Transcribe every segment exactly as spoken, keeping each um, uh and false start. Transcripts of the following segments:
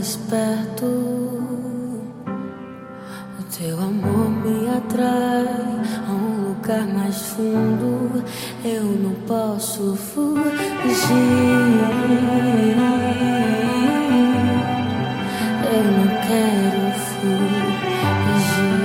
mais perto. O teu amor me atrai a um lugar mais fundo. Eu não posso fugir. Eu não quero fugir.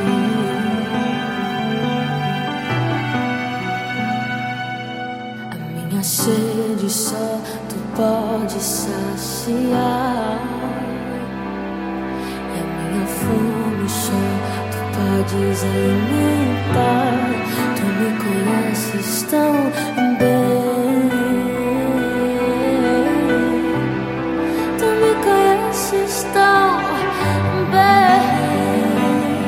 A minha sede só tu pode saciar, e a minha fome só tu podes alimentar. Tu me conheces tão bem, tu me conheces tão bem.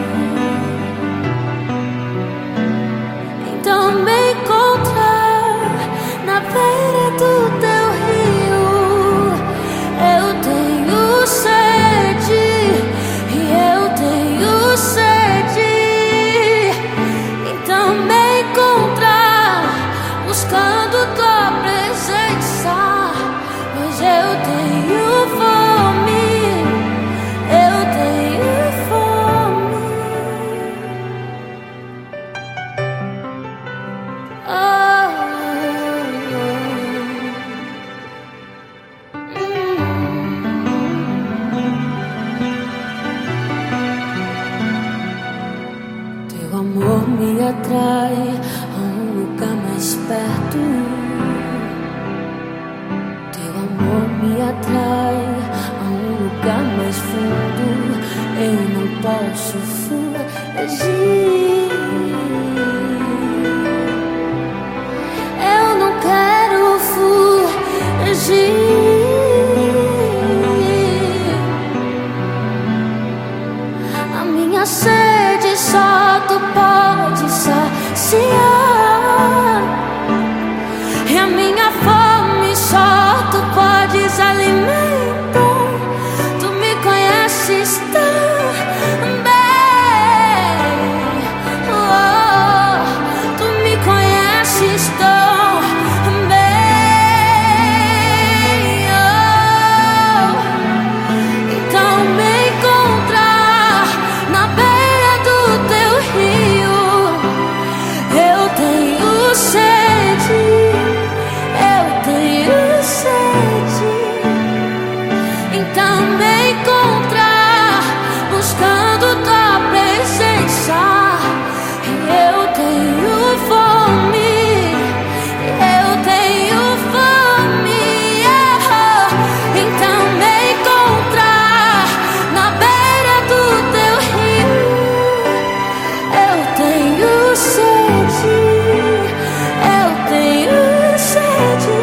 Então me encontrar na beira do teu rio. Eu tenho sede e eu tenho sede. Então me encontrar buscando tua presença, pois eu tenho fome, eu tenho fome. Oh, teu amor me atrai a um lugar mais perto. Teu amor me atrai a um lugar mais fundo. Eu não posso fugir. Eu não quero fugir. A minha sede só tu pode saciar, e a minha fome só tu podes alimentar. Tu me conheces tão bem, oh, tu me conheces tão bem, oh. Então me encontrar na beira do teu rio. Eu tenho sede, eu tenho sede. Então me encontrar buscando tua presença. Eu tenho fome, eu tenho fome, oh. Então me encontrar na beira do teu rio. Eu tenho sede, eu tenho sede.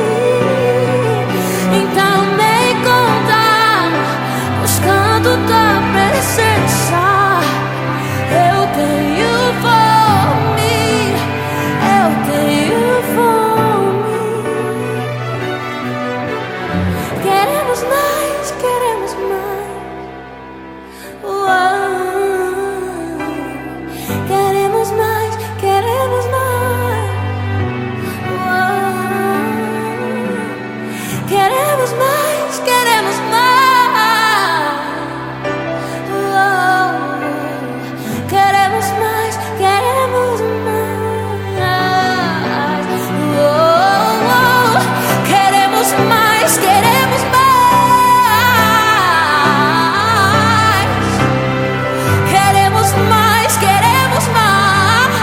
Então me encontrar buscando tua presença. Eu tenho fome, eu tenho fome. Queremos mais, queremos mais. Uau. Queremos mais, queremos mais. Uau. Queremos mais, queremos mais. Uau. Queremos mais, queremos mais. Uau. Queremos mais, queremos mais. Queremos mais, queremos mais.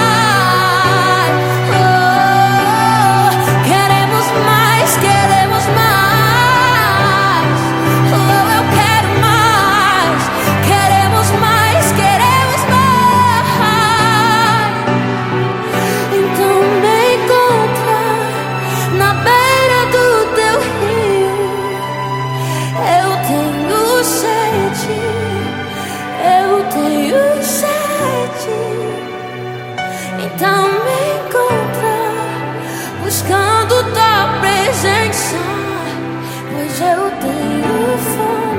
Oh, queremos mais, queremos mais. Oh, eu quero mais. Queremos mais, queremos mais. Então me encontrar na beira do teu rio. Eu tenho sede, eu tenho sede. Então me encontrar buscando tua presença, pois eu tenho fome.